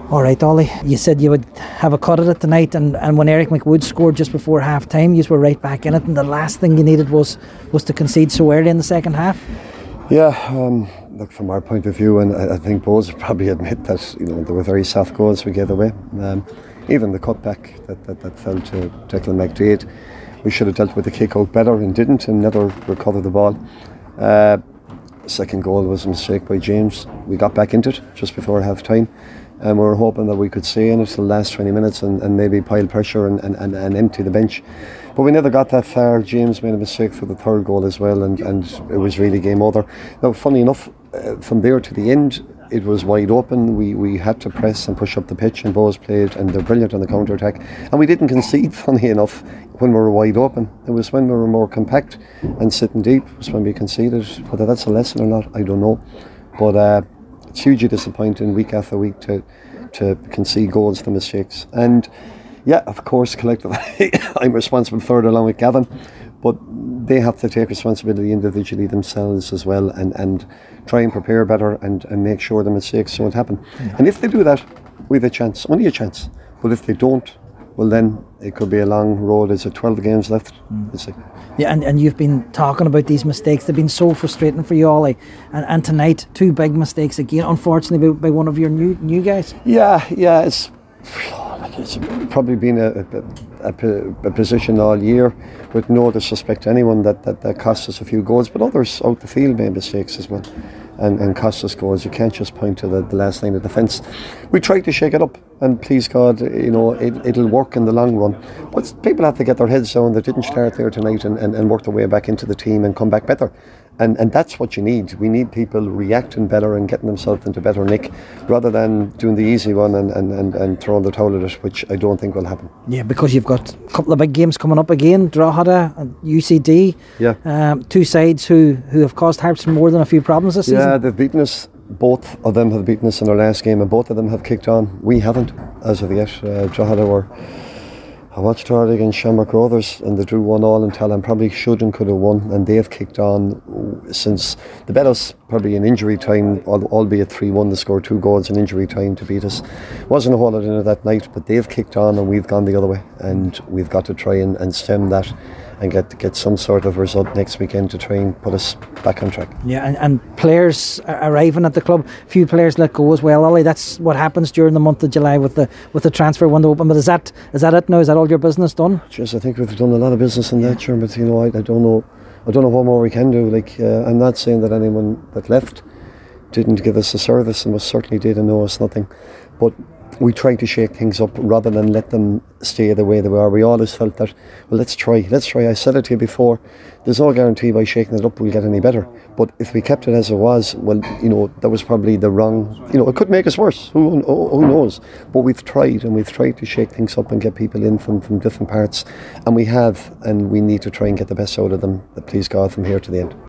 All right, Ollie, you said you would have a cut at it tonight, and when Eric McWood scored just before half time, you were right back in it, and the last thing you needed was to concede so early in the second half. Yeah, look, from our point of view, and I think Bohs would probably admit that there were very soft goals we gave away. Even the cutback that fell to Declan McDaid, we should have dealt with the kick out better and didn't, and never recovered the ball. Second goal was a mistake by James. We got back into it just before half time, and we were hoping that we could stay in it till the last 20 minutes and maybe pile pressure and empty the bench. But we never got that far. James made a mistake for the third goal as well, and it was really game over. Now, funny enough, from there to the end, it was wide open. We had to press and push up the pitch, and Bohs played, and they're brilliant on the counter-attack. And we didn't concede, funny enough, when we were wide open. It was when we were more compact and sitting deep was when we conceded. Whether that's a lesson or not, I don't know. But it's hugely disappointing week after week to concede goals for mistakes. And yeah, of course, collectively, I'm responsible for it along with Gavin, but they have to take responsibility individually themselves as well, and try and prepare better and make sure the mistakes don't happen. And if they do that, we have a chance, only a chance. But if they don't, well then it could be a long road. Is it 12 games left? Yeah, and you've been talking about these mistakes. They've been so frustrating for you, Ollie. And tonight, two big mistakes again, unfortunately, by one of your new guys. Yeah, it's probably been a position all year, with no disrespect to anyone, that cost us a few goals, but others out the field made mistakes as well and cost us goals. You can't just point to the last line of defence. We tried to shake it up, and please God, it'll work in the long run. But people have to get their heads down. They didn't start there tonight and work their way back into the team and come back better. And that's what you need. We need people reacting better and getting themselves into better nick, rather than doing the easy one and throwing the towel at it, which I don't think will happen. Yeah, because you've got a couple of big games coming up again, Drogheda and UCD. Yeah. Two sides who have caused Harps more than a few problems this season. Yeah, they've beaten us. Both of them have beaten us in our last game, and both of them have kicked on. We haven't, as of yet. Drogheda I watched Drogheda against Shamrock Rovers, and they drew 1-1 in Talon. Probably should and could have won, and they've kicked on since they bet us probably in injury time, albeit 3-1. They scored 2 goals in injury time to beat us. Wasn't a whole lot in it that night, but they've kicked on and we've gone the other way, and we've got to try and stem that and get some sort of result next weekend to try and put us back on track. Yeah, and players arriving at the club, few players let go as well, Ollie. That's what happens during the month of July with the transfer window open. But is that it now? Is that all your business done? Just, I think we've done a lot of business in that, sure, but I don't know what more we can do. I'm not saying that anyone that left didn't give us a service, and most certainly did and owe us nothing, but we tried to shake things up rather than let them stay the way they were. We always felt that, well, let's try. I said it to you before, there's no guarantee by shaking it up we'll get any better. But if we kept it as it was, well, that was probably the wrong, it could make us worse. Who knows? But we've tried to shake things up and get people in from different parts. And we have, and we need to try and get the best out of them, please God, from here to the end.